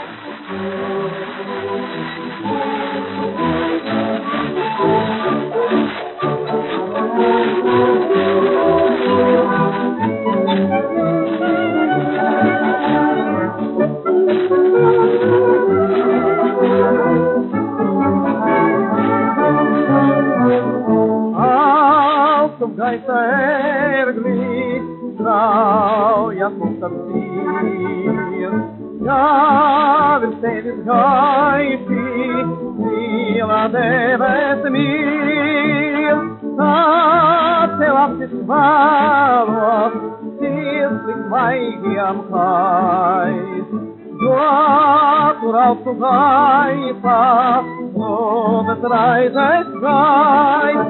Gaita ergli, trau ja konstatir, ja vil stedet gaiti, vila devet mir, te lastis valos, tislik vaigiam kais, doatur altu gaita, no betreiset gait,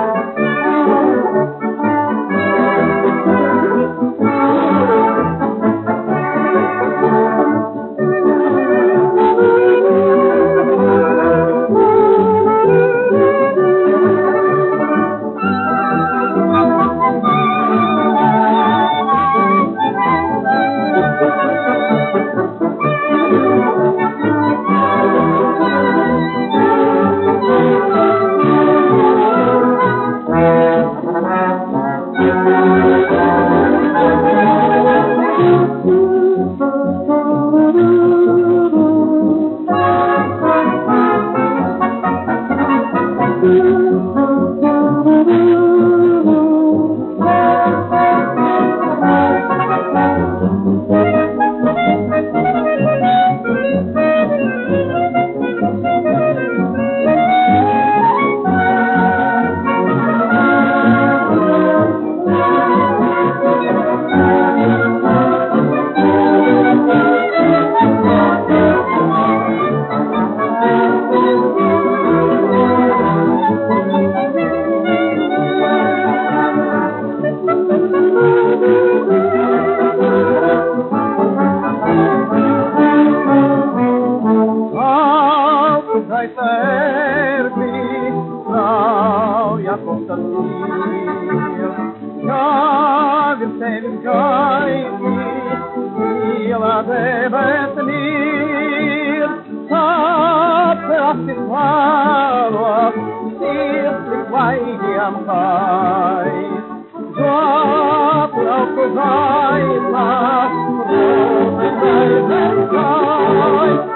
ja vil stedet gaiti, vila devet mir, te lastis valos, tislik vaigiam kais, doatur altu gaita, no betreiset gait.